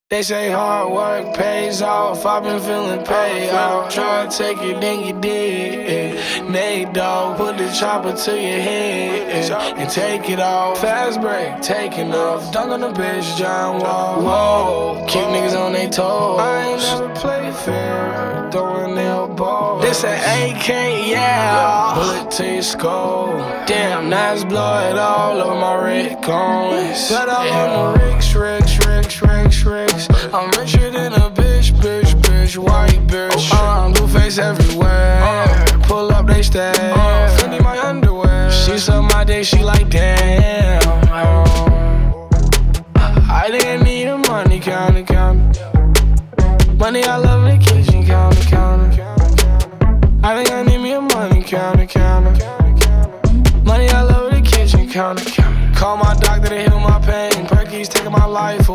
They say hard work pays off, I've been feeling paid off. Try to take it, then you did. Nate Dogg, put the chopper to your head and take it off. Fast break, taking off. Dunk on the bitch, John Wall. Whoa, kick niggas on they toes. I ain't never played fair, throwing elbows. This an AK, yeah. Bullet to your skull. Damn, nice blood all over my red cones. But I'm on the Ricks. I'm richer than a bitch, white bitch. Blue face everywhere. Pull up, they stare. Fendi my underwear. She suck my dick, she like damn. I think I need a money counter. Money all over the kitchen counter. I think I need me a money counter. Money all over the kitchen counter. Call my doctor to heal my pain. Perky's taking my life.